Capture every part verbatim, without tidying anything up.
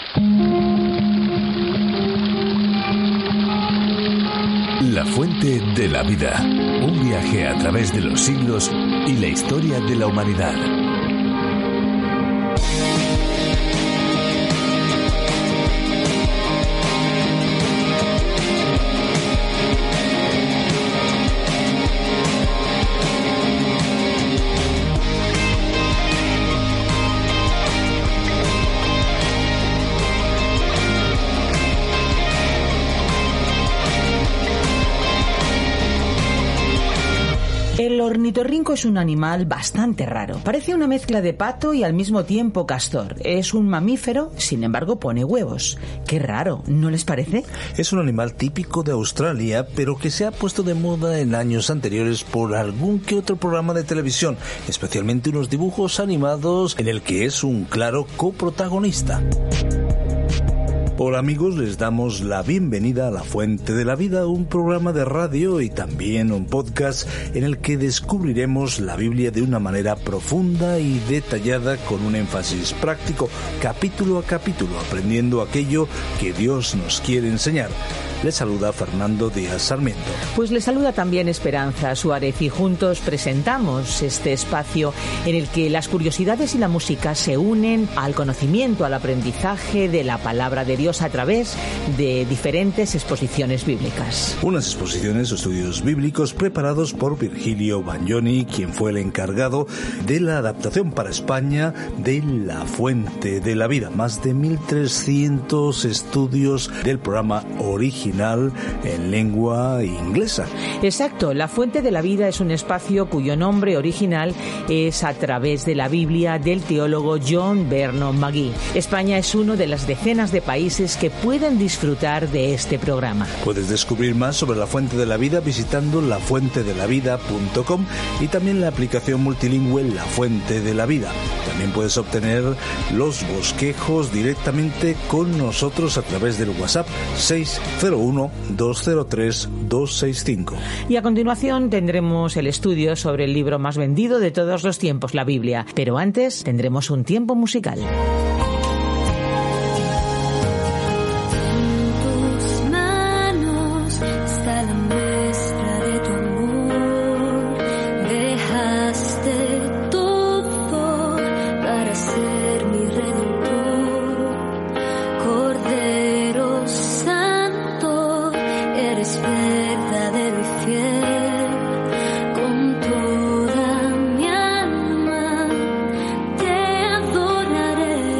La fuente de la vida. Un viaje a través de los siglos y la historia de la humanidad. El ornitorrinco es un animal bastante raro. Parece una mezcla de pato y al mismo tiempo castor. Es un mamífero, sin embargo pone huevos. Qué raro, ¿no les parece? Es un animal típico de Australia, pero que se ha puesto de moda en años anteriores por algún que otro programa de televisión, especialmente unos dibujos animados en el que es un claro coprotagonista. Hola amigos, les damos la bienvenida a La Fuente de la Vida, un programa de radio y también un podcast en el que descubriremos la Biblia de una manera profunda y detallada con un énfasis práctico, capítulo a capítulo, aprendiendo aquello que Dios nos quiere enseñar. Les saluda Fernando Díaz Sarmiento. Pues les saluda también Esperanza Suárez y juntos presentamos este espacio en el que las curiosidades y la música se unen al conocimiento, al aprendizaje de la palabra de Dios a través de diferentes exposiciones bíblicas. Unas exposiciones o estudios bíblicos preparados por Virgilio Bagnoni, quien fue el encargado de la adaptación para España de La Fuente de la Vida. Más de mil trescientos estudios del programa original en lengua inglesa. Exacto, La Fuente de la Vida es un espacio cuyo nombre original es a través de la Biblia del teólogo John Vernon McGee. España es uno de las decenas de países que pueden disfrutar de este programa. Puedes descubrir más sobre La Fuente de la Vida visitando la fuente de la vida punto com y también la aplicación multilingüe La Fuente de la Vida. También puedes obtener los bosquejos directamente con nosotros a través del WhatsApp seis cero uno, dos cero tres, dos seis cinco. Y a continuación tendremos el estudio sobre el libro más vendido de todos los tiempos, la Biblia. Pero antes tendremos un tiempo musical. Con toda mi alma te adoraré.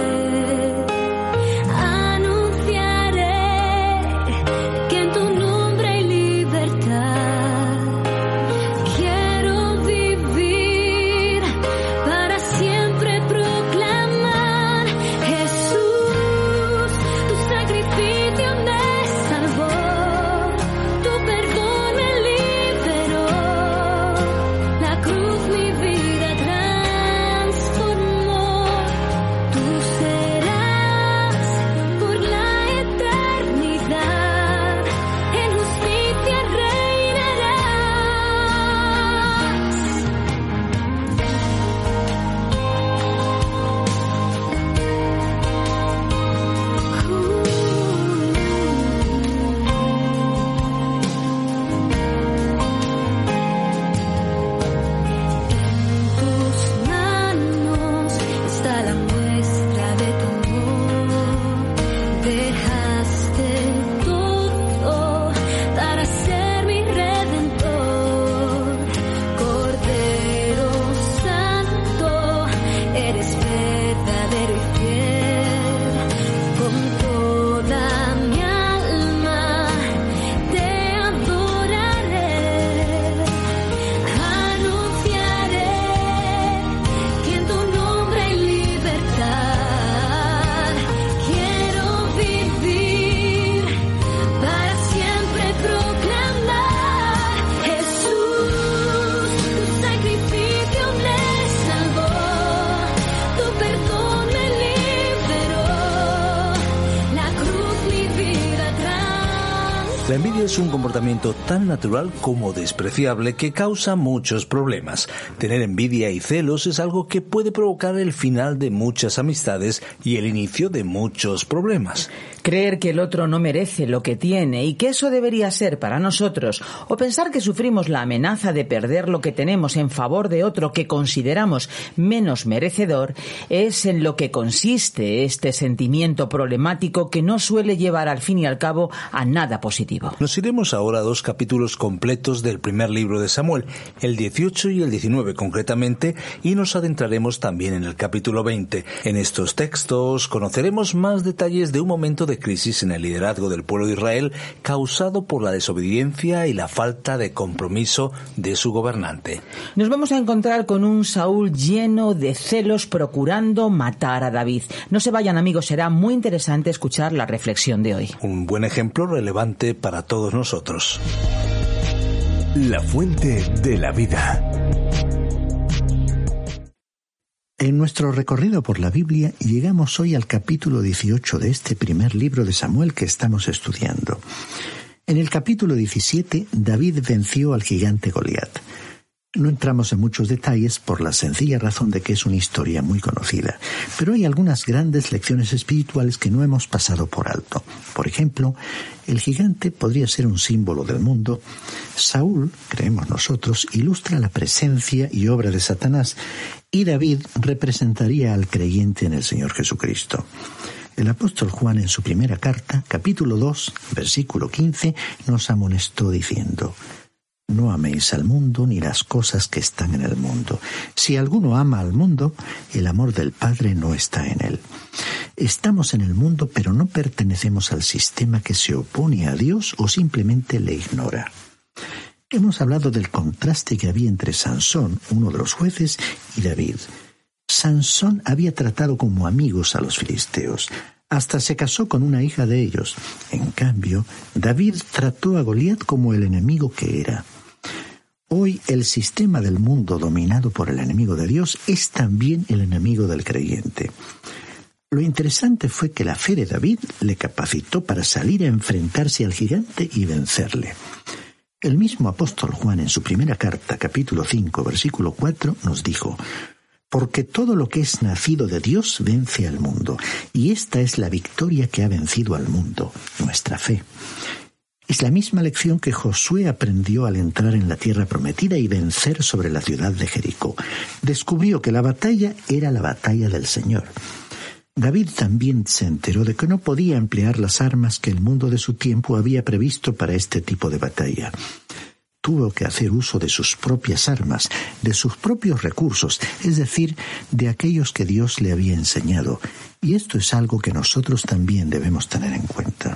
La envidia es un comportamiento tan natural como despreciable que causa muchos problemas. Tener envidia y celos es algo que puede provocar el final de muchas amistades y el inicio de muchos problemas. Creer que el otro no merece lo que tiene y que eso debería ser para nosotros, o pensar que sufrimos la amenaza de perder lo que tenemos en favor de otro que consideramos menos merecedor, es en lo que consiste este sentimiento problemático que no suele llevar al fin y al cabo a nada positivo. Nos iremos ahora a dos capítulos completos del primer libro de Samuel, el dieciocho y el diecinueve concretamente, y nos adentraremos también en el capítulo veinte. En estos textos conoceremos más detalles de un momento de crisis en el liderazgo del pueblo de Israel causado por la desobediencia y la falta de compromiso de su gobernante. Nos vamos a encontrar con un Saúl lleno de celos procurando matar a David. No se vayan, amigos, será muy interesante escuchar la reflexión de hoy. Un buen ejemplo relevante para todos nosotros. La fuente de la vida. En nuestro recorrido por la Biblia llegamos hoy al capítulo dieciocho de este primer libro de Samuel que estamos estudiando. En el capítulo diecisiete, David venció al gigante Goliat. No entramos en muchos detalles por la sencilla razón de que es una historia muy conocida, pero hay algunas grandes lecciones espirituales que no hemos pasado por alto. Por ejemplo, el gigante podría ser un símbolo del mundo. Saúl, creemos nosotros, ilustra la presencia y obra de Satanás, y David representaría al creyente en el Señor Jesucristo. El apóstol Juan en su primera carta, capítulo dos, versículo quince, nos amonestó diciendo: No améis al mundo ni las cosas que están en el mundo. Si alguno ama al mundo, el amor del Padre no está en él. Estamos en el mundo, pero no pertenecemos al sistema que se opone a Dios o simplemente le ignora. Hemos hablado del contraste que había entre Sansón, uno de los jueces, y David. Sansón había tratado como amigos a los filisteos. Hasta se casó con una hija de ellos. En cambio, David trató a Goliat como el enemigo que era. Hoy el sistema del mundo dominado por el enemigo de Dios es también el enemigo del creyente. Lo interesante fue que la fe de David le capacitó para salir a enfrentarse al gigante y vencerle. El mismo apóstol Juan en su primera carta, capítulo cinco, versículo cuatro, nos dijo: Porque todo lo que es nacido de Dios vence al mundo, y esta es la victoria que ha vencido al mundo, nuestra fe. Es la misma lección que Josué aprendió al entrar en la tierra prometida y vencer sobre la ciudad de Jericó. Descubrió que la batalla era la batalla del Señor. David también se enteró de que no podía emplear las armas que el mundo de su tiempo había previsto para este tipo de batalla. Tuvo que hacer uso de sus propias armas, de sus propios recursos, es decir, de aquellos que Dios le había enseñado. Y esto es algo que nosotros también debemos tener en cuenta.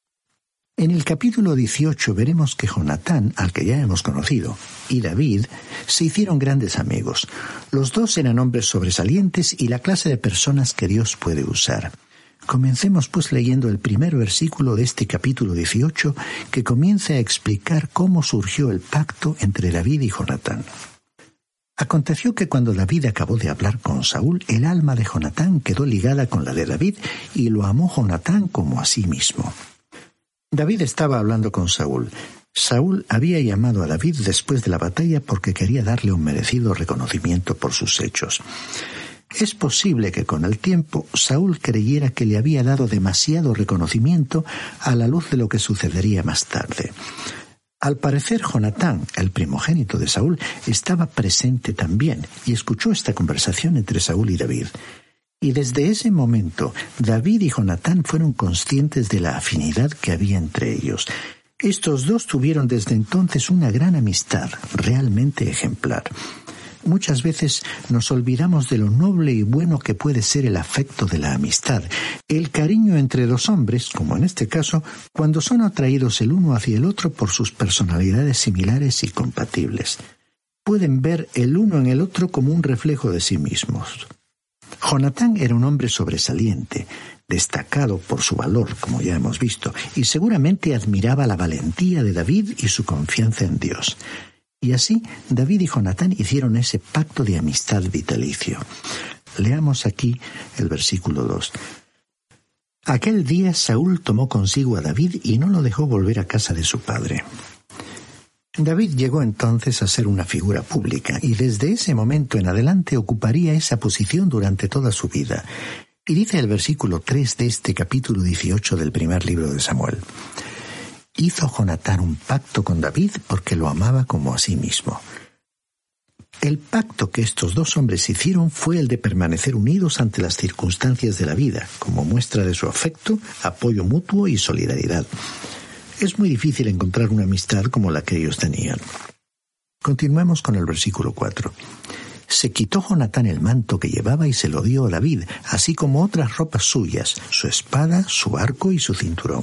En el capítulo dieciocho veremos que Jonatán, al que ya hemos conocido, y David se hicieron grandes amigos. Los dos eran hombres sobresalientes y la clase de personas que Dios puede usar. Comencemos pues leyendo el primer versículo de este capítulo dieciocho, que comienza a explicar cómo surgió el pacto entre David y Jonatán. Aconteció que cuando David acabó de hablar con Saúl, el alma de Jonatán quedó ligada con la de David, y lo amó Jonatán como a sí mismo. David estaba hablando con Saúl. Saúl había llamado a David después de la batalla porque quería darle un merecido reconocimiento por sus hechos. Es posible que con el tiempo Saúl creyera que le había dado demasiado reconocimiento a la luz de lo que sucedería más tarde. Al parecer, Jonatán, el primogénito de Saúl, estaba presente también y escuchó esta conversación entre Saúl y David. Y desde ese momento, David y Jonatán fueron conscientes de la afinidad que había entre ellos. Estos dos tuvieron desde entonces una gran amistad, realmente ejemplar. Muchas veces nos olvidamos de lo noble y bueno que puede ser el afecto de la amistad, el cariño entre dos hombres, como en este caso, cuando son atraídos el uno hacia el otro por sus personalidades similares y compatibles. Pueden ver el uno en el otro como un reflejo de sí mismos. Jonatán era un hombre sobresaliente, destacado por su valor, como ya hemos visto, y seguramente admiraba la valentía de David y su confianza en Dios. Y así, David y Jonatán hicieron ese pacto de amistad vitalicio. Leamos aquí el versículo dos. Aquel día Saúl tomó consigo a David y no lo dejó volver a casa de su padre. David llegó entonces a ser una figura pública y desde ese momento en adelante ocuparía esa posición durante toda su vida. Y dice el versículo tres de este capítulo dieciocho del primer libro de Samuel: hizo Jonatán un pacto con David porque lo amaba como a sí mismo. El pacto que estos dos hombres hicieron fue el de permanecer unidos ante las circunstancias de la vida, como muestra de su afecto, apoyo mutuo y solidaridad. Es muy difícil encontrar una amistad como la que ellos tenían. Continuemos con el versículo cuatro. Se quitó Jonatán el manto que llevaba y se lo dio a David, así como otras ropas suyas, su espada, su arco y su cinturón.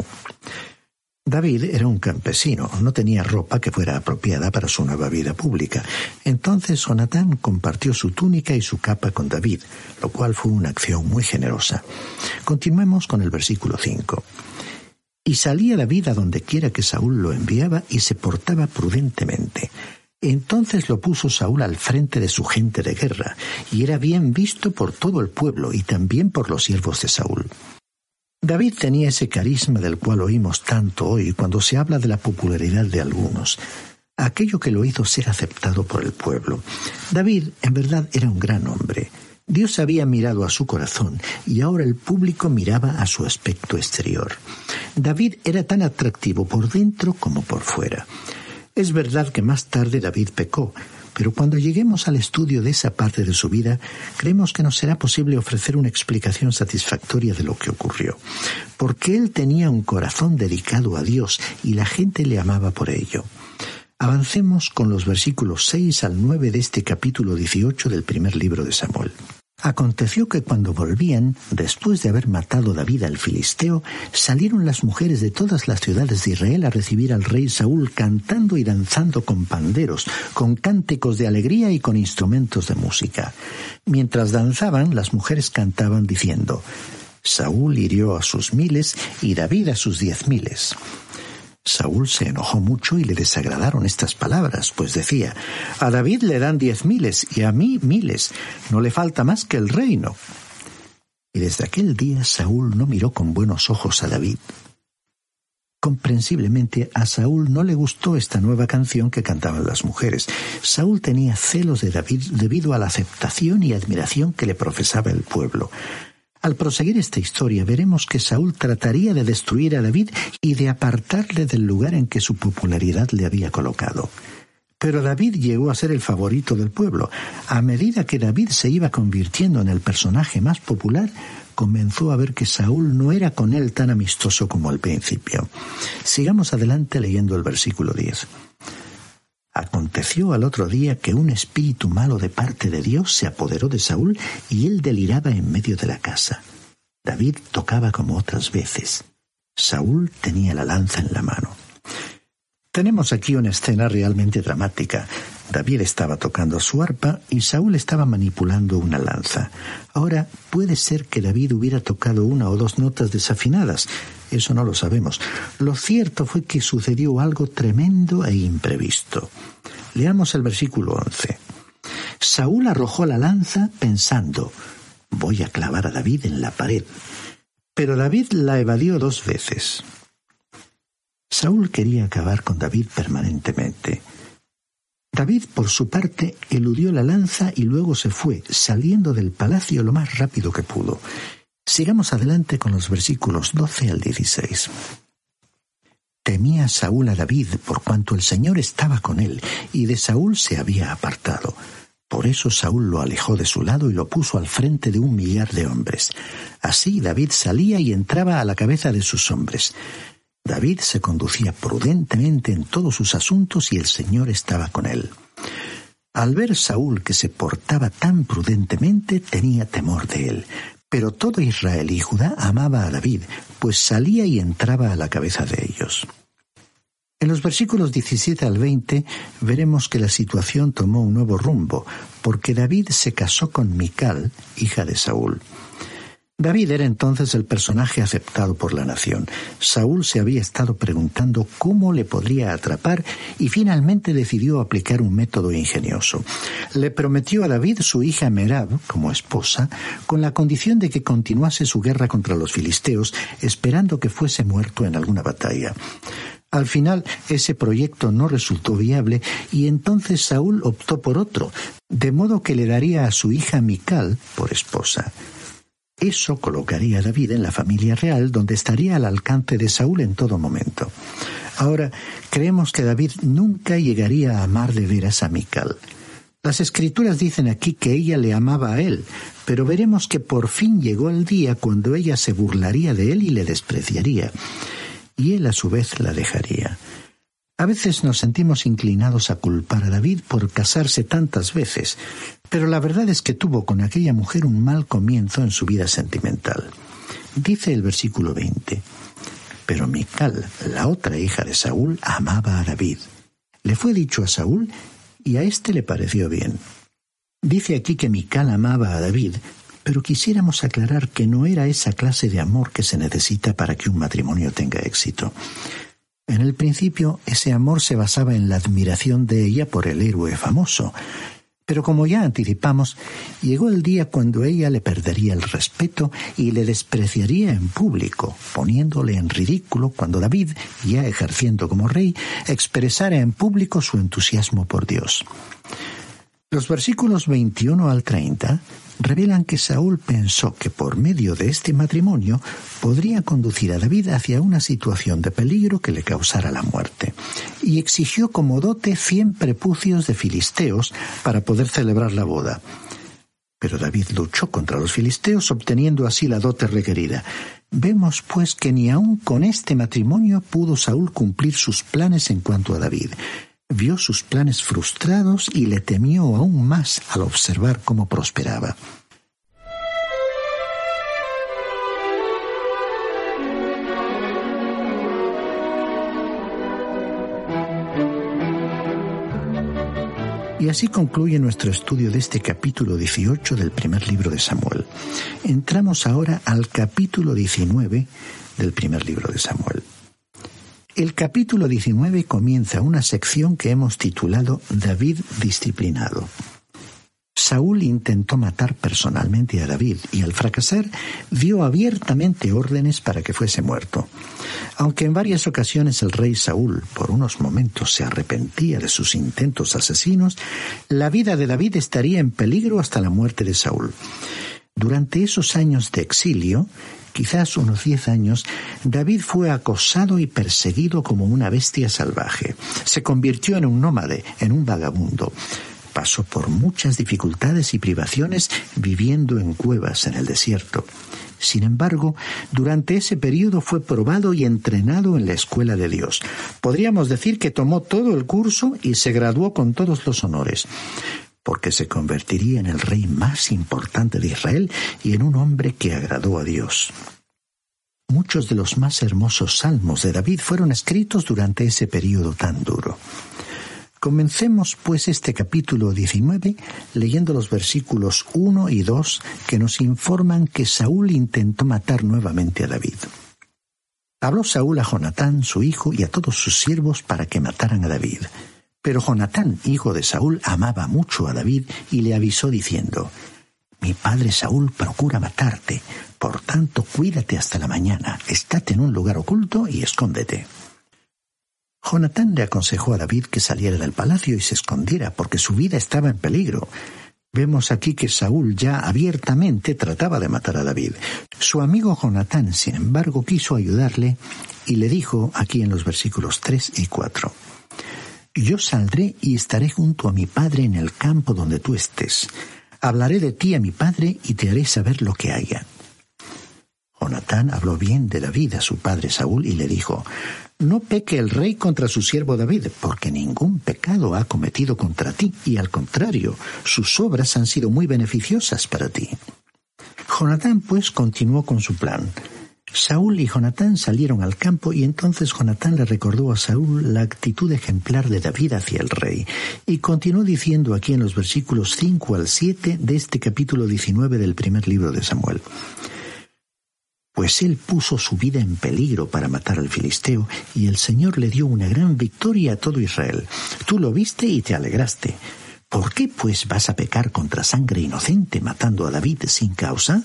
David era un campesino, no tenía ropa que fuera apropiada para su nueva vida pública. Entonces Jonatán compartió su túnica y su capa con David, lo cual fue una acción muy generosa. Continuemos con el versículo cinco. Y salía David a donde quiera que Saúl lo enviaba y se portaba prudentemente. Entonces lo puso Saúl al frente de su gente de guerra, y era bien visto por todo el pueblo y también por los siervos de Saúl. David tenía ese carisma del cual oímos tanto hoy cuando se habla de la popularidad de algunos, aquello que lo hizo ser aceptado por el pueblo. David, en verdad, era un gran hombre. Dios había mirado a su corazón y ahora el público miraba a su aspecto exterior. David era tan atractivo por dentro como por fuera. Es verdad que más tarde David pecó, pero cuando lleguemos al estudio de esa parte de su vida, creemos que nos será posible ofrecer una explicación satisfactoria de lo que ocurrió. Porque él tenía un corazón dedicado a Dios y la gente le amaba por ello. Avancemos con los versículos seis al nueve de este capítulo dieciocho del primer libro de Samuel. Aconteció que cuando volvían, después de haber matado David al filisteo, salieron las mujeres de todas las ciudades de Israel a recibir al rey Saúl cantando y danzando con panderos, con cánticos de alegría y con instrumentos de música. Mientras danzaban, las mujeres cantaban diciendo: Saúl hirió a sus miles y David a sus diez miles. Saúl se enojó mucho y le desagradaron estas palabras, pues decía: a David le dan diez miles y a mí miles, no le falta más que el reino. Y desde aquel día Saúl no miró con buenos ojos a David. Comprensiblemente a Saúl no le gustó esta nueva canción que cantaban las mujeres. Saúl tenía celos de David debido a la aceptación y admiración que le profesaba el pueblo. Al proseguir esta historia veremos que Saúl trataría de destruir a David y de apartarle del lugar en que su popularidad le había colocado. Pero David llegó a ser el favorito del pueblo. A medida que David se iba convirtiendo en el personaje más popular, comenzó a ver que Saúl no era con él tan amistoso como al principio. Sigamos adelante leyendo el versículo diez. Aconteció al otro día que un espíritu malo de parte de Dios se apoderó de Saúl y él deliraba en medio de la casa. David tocaba como otras veces. Saúl tenía la lanza en la mano. Tenemos aquí una escena realmente dramática. David estaba tocando su arpa y Saúl estaba manipulando una lanza. Ahora, puede ser que David hubiera tocado una o dos notas desafinadas. Eso no lo sabemos. Lo cierto fue que sucedió algo tremendo e imprevisto. Leamos el versículo once. Saúl arrojó la lanza pensando: voy a clavar a David en la pared. Pero David la evadió dos veces. Saúl quería acabar con David permanentemente. David, por su parte, eludió la lanza y luego se fue, saliendo del palacio lo más rápido que pudo. Sigamos adelante con los versículos doce al dieciséis. Temía Saúl a David por cuanto el Señor estaba con él, y de Saúl se había apartado. Por eso Saúl lo alejó de su lado y lo puso al frente de un millar de hombres. Así David salía y entraba a la cabeza de sus hombres. David se conducía prudentemente en todos sus asuntos y el Señor estaba con él. Al ver Saúl que se portaba tan prudentemente, tenía temor de él. Pero todo Israel y Judá amaba a David, pues salía y entraba a la cabeza de ellos. En los versículos diecisiete al veinte veremos que la situación tomó un nuevo rumbo, porque David se casó con Mical, hija de Saúl. David era entonces el personaje aceptado por la nación. Saúl se había estado preguntando cómo le podría atrapar y finalmente decidió aplicar un método ingenioso. Le prometió a David su hija Merab como esposa, con la condición de que continuase su guerra contra los filisteos, esperando que fuese muerto en alguna batalla. Al final, ese proyecto no resultó viable y entonces Saúl optó por otro, de modo que le daría a su hija Mical por esposa. Eso colocaría a David en la familia real, donde estaría al alcance de Saúl en todo momento. Ahora, creemos que David nunca llegaría a amar de veras a Mical. Las Escrituras dicen aquí que ella le amaba a él, pero veremos que por fin llegó el día cuando ella se burlaría de él y le despreciaría, y él a su vez la dejaría. A veces nos sentimos inclinados a culpar a David por casarse tantas veces, pero la verdad es que tuvo con aquella mujer un mal comienzo en su vida sentimental. Dice el versículo veinte, pero Mical, la otra hija de Saúl, amaba a David. Le fue dicho a Saúl y a éste le pareció bien. Dice aquí que Mical amaba a David, pero quisiéramos aclarar que no era esa clase de amor que se necesita para que un matrimonio tenga éxito. En el principio, ese amor se basaba en la admiración de ella por el héroe famoso. Pero como ya anticipamos, llegó el día cuando ella le perdería el respeto y le despreciaría en público, poniéndole en ridículo cuando David, ya ejerciendo como rey, expresara en público su entusiasmo por Dios. Los versículos veintiuno al treinta revelan que Saúl pensó que por medio de este matrimonio podría conducir a David hacia una situación de peligro que le causara la muerte, y exigió como dote cien prepucios de filisteos para poder celebrar la boda. Pero David luchó contra los filisteos, obteniendo así la dote requerida. Vemos pues que ni aun con este matrimonio pudo Saúl cumplir sus planes en cuanto a David. Vio sus planes frustrados y le temió aún más al observar cómo prosperaba. Y así concluye nuestro estudio de este capítulo dieciocho del primer libro de Samuel. Entramos ahora al capítulo diecinueve del primer libro de Samuel. El capítulo diecinueve comienza una sección que hemos titulado David disciplinado. Saúl intentó matar personalmente a David y al fracasar dio abiertamente órdenes para que fuese muerto. Aunque en varias ocasiones el rey Saúl por unos momentos se arrepentía de sus intentos asesinos, la vida de David estaría en peligro hasta la muerte de Saúl. Durante esos años de exilio, quizás unos diez años, David fue acosado y perseguido como una bestia salvaje. Se convirtió en un nómade, en un vagabundo. Pasó por muchas dificultades y privaciones viviendo en cuevas en el desierto. Sin embargo, durante ese periodo fue probado y entrenado en la escuela de Dios. Podríamos decir que tomó todo el curso y se graduó con todos los honores, porque se convertiría en el rey más importante de Israel y en un hombre que agradó a Dios. Muchos de los más hermosos salmos de David fueron escritos durante ese periodo tan duro. Comencemos pues este capítulo diecinueve leyendo los versículos uno y dos que nos informan que Saúl intentó matar nuevamente a David. Habló Saúl a Jonatán, su hijo, y a todos sus siervos para que mataran a David. Pero Jonatán, hijo de Saúl, amaba mucho a David y le avisó diciendo: «Mi padre Saúl procura matarte, por tanto cuídate hasta la mañana, estate en un lugar oculto y escóndete». Jonatán le aconsejó a David que saliera del palacio y se escondiera, porque su vida estaba en peligro. Vemos aquí que Saúl ya abiertamente trataba de matar a David. Su amigo Jonatán, sin embargo, quiso ayudarle y le dijo aquí en los versículos tres y cuatro: «Yo saldré y estaré junto a mi padre en el campo donde tú estés. Hablaré de ti a mi padre y te haré saber lo que haya». Jonatán habló bien de David a su padre Saúl y le dijo: «No peque el rey contra su siervo David, porque ningún pecado ha cometido contra ti, y al contrario, sus obras han sido muy beneficiosas para ti». Jonatán pues continuó con su plan. Saúl y Jonatán salieron al campo y entonces Jonatán le recordó a Saúl la actitud ejemplar de David hacia el rey, y continuó diciendo aquí en los versículos cinco al siete de este capítulo diecinueve del primer libro de Samuel: pues él puso su vida en peligro para matar al filisteo, y el Señor le dio una gran victoria a todo Israel. Tú lo viste y te alegraste. ¿Por qué, pues, vas a pecar contra sangre inocente matando a David sin causa?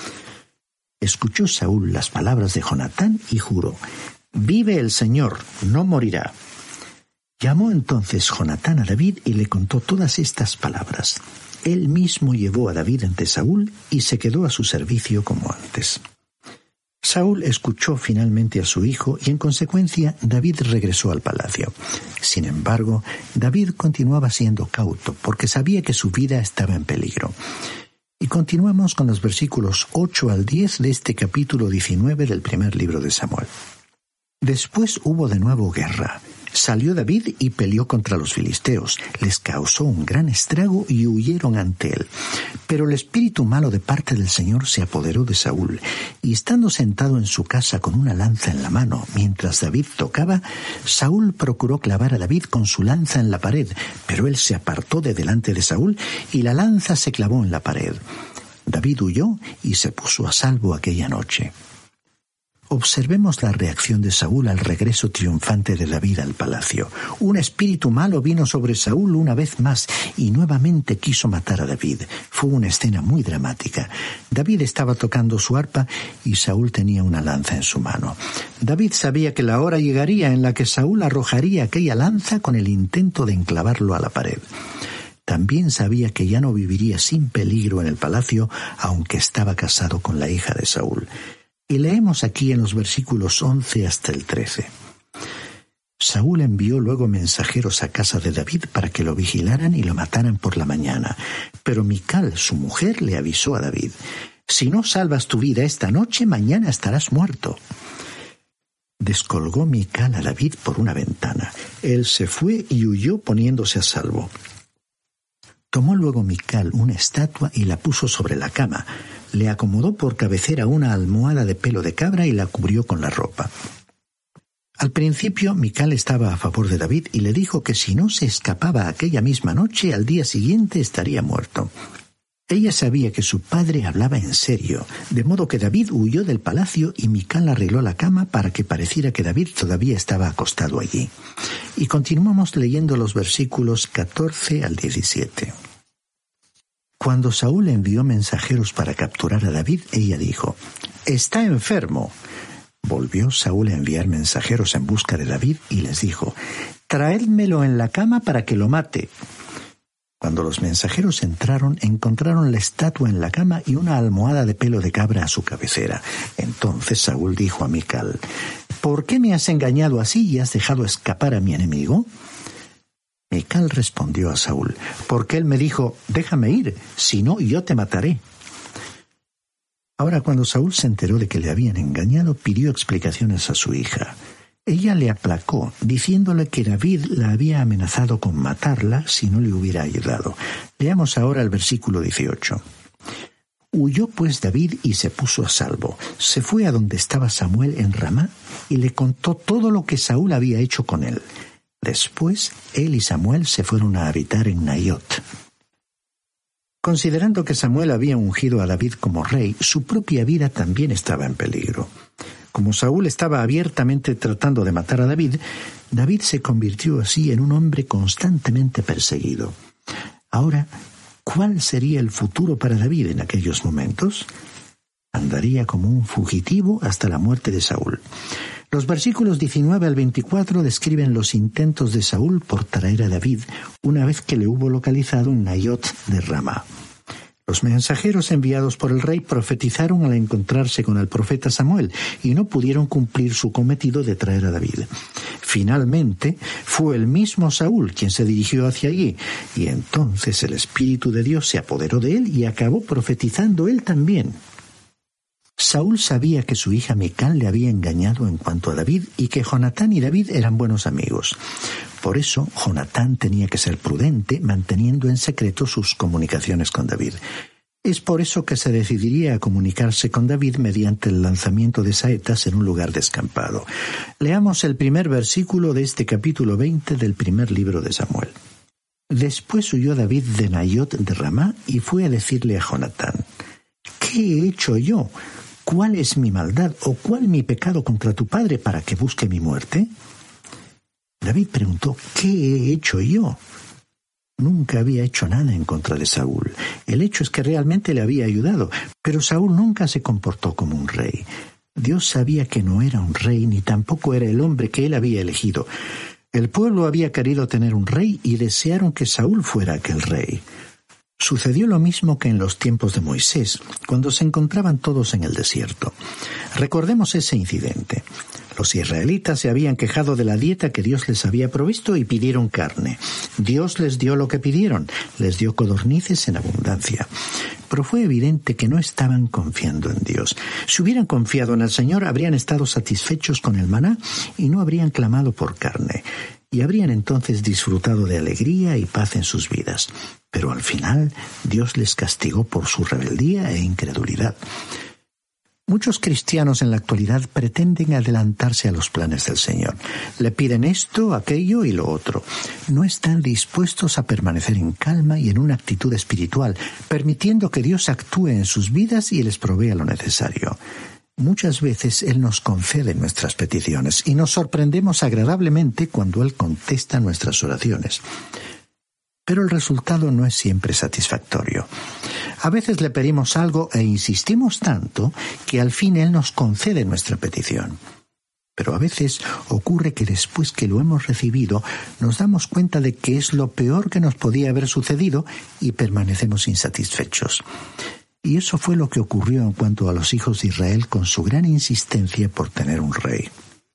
Escuchó Saúl las palabras de Jonatán y juró: «Vive el Señor, no morirá». Llamó entonces Jonatán a David y le contó todas estas palabras. Él mismo llevó a David ante Saúl y se quedó a su servicio como antes. Saúl escuchó finalmente a su hijo y en consecuencia David regresó al palacio. Sin embargo, David continuaba siendo cauto porque sabía que su vida estaba en peligro. Y continuamos con los versículos ocho al diez de este capítulo diecinueve del primer libro de Samuel. Después hubo de nuevo guerra. Salió David y peleó contra los filisteos. Les causó un gran estrago y huyeron ante él. Pero el espíritu malo de parte del Señor se apoderó de Saúl, y estando sentado en su casa con una lanza en la mano, mientras David tocaba, Saúl procuró clavar a David con su lanza en la pared, pero él se apartó de delante de Saúl y la lanza se clavó en la pared. David huyó y se puso a salvo aquella noche. Observemos la reacción de Saúl al regreso triunfante de David al palacio. Un espíritu malo vino sobre Saúl una vez más y nuevamente quiso matar a David. Fue una escena muy dramática. David estaba tocando su arpa y Saúl tenía una lanza en su mano. David sabía que la hora llegaría en la que Saúl arrojaría aquella lanza con el intento de enclavarlo a la pared. También sabía que ya no viviría sin peligro en el palacio, aunque estaba casado con la hija de Saúl. Y leemos aquí en los versículos once hasta el trece. Saúl envió luego mensajeros a casa de David para que lo vigilaran y lo mataran por la mañana. Pero Mical, su mujer, le avisó a David: «Si no salvas tu vida esta noche, mañana estarás muerto». Descolgó Mical a David por una ventana. Él se fue y huyó poniéndose a salvo. Tomó luego Mical una estatua y la puso sobre la cama. Le acomodó por cabecera una almohada de pelo de cabra y la cubrió con la ropa. Al principio, Mical estaba a favor de David y le dijo que si no se escapaba aquella misma noche, al día siguiente estaría muerto. Ella sabía que su padre hablaba en serio, de modo que David huyó del palacio y Mical arregló la cama para que pareciera que David todavía estaba acostado allí. Y continuamos leyendo los versículos catorce al diecisiete. Cuando Saúl envió mensajeros para capturar a David, ella dijo: «Está enfermo». Volvió Saúl a enviar mensajeros en busca de David y les dijo: «Traédmelo en la cama para que lo mate». Cuando los mensajeros entraron, encontraron la estatua en la cama y una almohada de pelo de cabra a su cabecera. Entonces Saúl dijo a Mical: «¿Por qué me has engañado así y has dejado escapar a mi enemigo?» Mical respondió a Saúl: «Porque él me dijo: déjame ir, si no yo te mataré». Ahora, cuando Saúl se enteró de que le habían engañado, pidió explicaciones a su hija. Ella le aplacó, diciéndole que David la había amenazado con matarla si no le hubiera ayudado. Leamos ahora el versículo dieciocho. Huyó pues David y se puso a salvo. Se fue a donde estaba Samuel en Ramá y le contó todo lo que Saúl había hecho con él. Después, él y Samuel se fueron a habitar en Naiot. Considerando que Samuel había ungido a David como rey, su propia vida también estaba en peligro. Como Saúl estaba abiertamente tratando de matar a David, David se convirtió así en un hombre constantemente perseguido. Ahora, ¿cuál sería el futuro para David en aquellos momentos? Andaría como un fugitivo hasta la muerte de Saúl. Los versículos diecinueve al veinticuatro describen los intentos de Saúl por traer a David una vez que le hubo localizado en Naiot de Ramá. Los mensajeros enviados por el rey profetizaron al encontrarse con el profeta Samuel y no pudieron cumplir su cometido de traer a David. Finalmente, fue el mismo Saúl quien se dirigió hacia allí, y entonces el Espíritu de Dios se apoderó de él y acabó profetizando él también. Saúl sabía que su hija Mical le había engañado en cuanto a David y que Jonatán y David eran buenos amigos. Por eso, Jonatán tenía que ser prudente, manteniendo en secreto sus comunicaciones con David. Es por eso que se decidiría a comunicarse con David mediante el lanzamiento de saetas en un lugar descampado. Leamos el primer versículo de este capítulo veinte del primer libro de Samuel. Después huyó David de Naiot de Ramá y fue a decirle a Jonatán: «¿Qué he hecho yo? ¿cuál es mi maldad o cuál mi pecado contra tu padre para que busque mi muerte? David preguntó, ¿qué he hecho yo? Nunca había hecho nada en contra de Saúl. El hecho es que realmente le había ayudado, pero Saúl nunca se comportó como un rey. Dios sabía que no era un rey, ni tampoco era el hombre que él había elegido. El pueblo había querido tener un rey y desearon que Saúl fuera aquel rey. Sucedió lo mismo que en los tiempos de Moisés, cuando se encontraban todos en el desierto. Recordemos ese incidente. Los israelitas se habían quejado de la dieta que Dios les había provisto y pidieron carne. Dios les dio lo que pidieron, les dio codornices en abundancia. Pero fue evidente que no estaban confiando en Dios. Si hubieran confiado en el Señor, habrían estado satisfechos con el maná y no habrían clamado por carne. Y habrían entonces disfrutado de alegría y paz en sus vidas. Pero al final, Dios les castigó por su rebeldía e incredulidad. Muchos cristianos en la actualidad pretenden adelantarse a los planes del Señor. Le piden esto, aquello y lo otro. No están dispuestos a permanecer en calma y en una actitud espiritual, permitiendo que Dios actúe en sus vidas y les provea lo necesario. Muchas veces Él nos concede nuestras peticiones y nos sorprendemos agradablemente cuando Él contesta nuestras oraciones. Pero el resultado no es siempre satisfactorio. A veces le pedimos algo e insistimos tanto que al fin Él nos concede nuestra petición. Pero a veces ocurre que después que lo hemos recibido, nos damos cuenta de que es lo peor que nos podía haber sucedido y permanecemos insatisfechos. Y eso fue lo que ocurrió en cuanto a los hijos de Israel con su gran insistencia por tener un rey.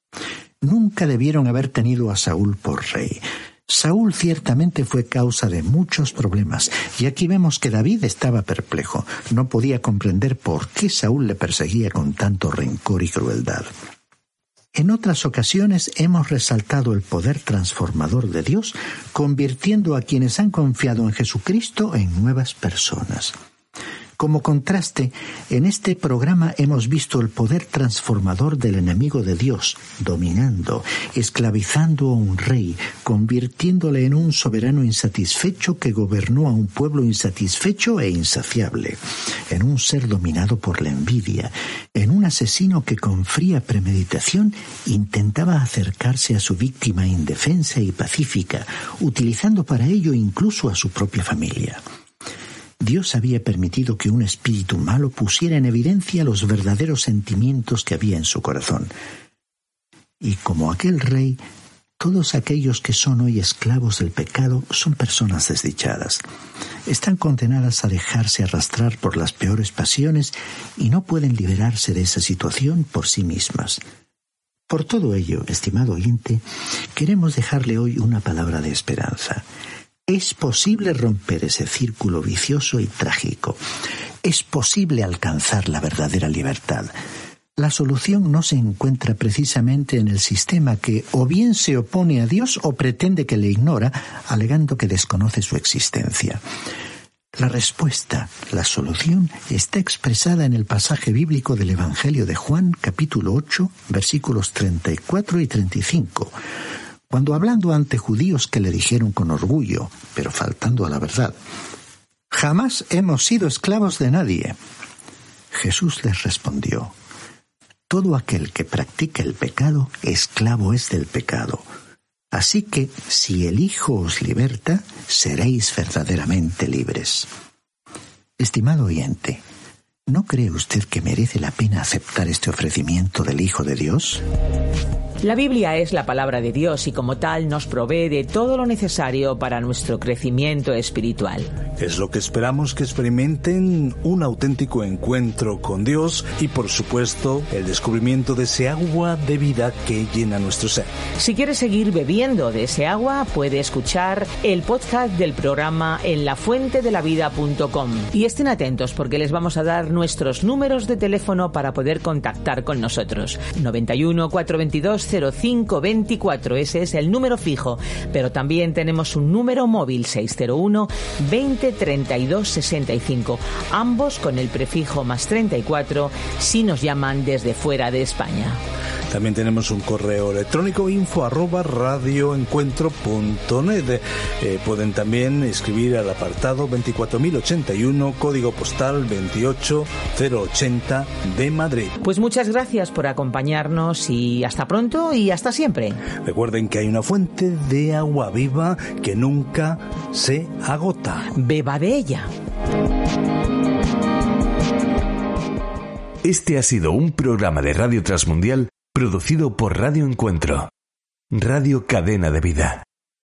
Nunca debieron haber tenido a Saúl por rey. Saúl ciertamente fue causa de muchos problemas, y aquí vemos que David estaba perplejo. No podía comprender por qué Saúl le perseguía con tanto rencor y crueldad. En otras ocasiones hemos resaltado el poder transformador de Dios, convirtiendo a quienes han confiado en Jesucristo en nuevas personas. Como contraste, en este programa hemos visto el poder transformador del enemigo de Dios, dominando, esclavizando a un rey, convirtiéndole en un soberano insatisfecho que gobernó a un pueblo insatisfecho e insaciable, en un ser dominado por la envidia, en un asesino que con fría premeditación intentaba acercarse a su víctima indefensa y pacífica, utilizando para ello incluso a su propia familia. Dios había permitido que un espíritu malo pusiera en evidencia los verdaderos sentimientos que había en su corazón. Y como aquel rey, todos aquellos que son hoy esclavos del pecado son personas desdichadas. Están condenadas a dejarse arrastrar por las peores pasiones y no pueden liberarse de esa situación por sí mismas. Por todo ello, estimado oyente, queremos dejarle hoy una palabra de esperanza. Es posible romper ese círculo vicioso y trágico. Es posible alcanzar la verdadera libertad. La solución no se encuentra precisamente en el sistema que o bien se opone a Dios o pretende que le ignora, alegando que desconoce su existencia. La respuesta, la solución, está expresada en el pasaje bíblico del Evangelio de Juan, capítulo ocho, versículos treinta y cuatro y treinta y cinco. Cuando hablando ante judíos que le dijeron con orgullo, pero faltando a la verdad, «Jamás hemos sido esclavos de nadie», Jesús les respondió, «Todo aquel que practica el pecado, esclavo es del pecado. Así que, si el Hijo os liberta, seréis verdaderamente libres». Estimado oyente, ¿no cree usted que merece la pena aceptar este ofrecimiento del Hijo de Dios? La Biblia es la palabra de Dios y como tal nos provee de todo lo necesario para nuestro crecimiento espiritual. Es lo que esperamos que experimenten un auténtico encuentro con Dios y, por supuesto, el descubrimiento de ese agua de vida que llena nuestro ser. Si quieres seguir bebiendo de ese agua, puede escuchar el podcast del programa en la fuente de la vida punto com. Y estén atentos porque les vamos a dar nuestros números de teléfono para poder contactar con nosotros. noventa y uno, cuatrocientos veintidós, cero cinco veinticuatro, ese es el número fijo, pero también tenemos un número móvil seis cero uno, veinte, treinta y dos, sesenta y cinco, ambos con el prefijo más treinta y cuatro si nos llaman desde fuera de España. También tenemos un correo electrónico, info arroba radioencuentro punto net. Eh, pueden también escribir al apartado veinticuatro mil ochenta y uno, código postal veintiocho mil ochenta de Madrid. Pues muchas gracias por acompañarnos y hasta pronto y hasta siempre. Recuerden que hay una fuente de agua viva que nunca se agota. Beba de ella. Este ha sido un programa de Radio Transmundial producido por Radio Encuentro, Radio Cadena de Vida.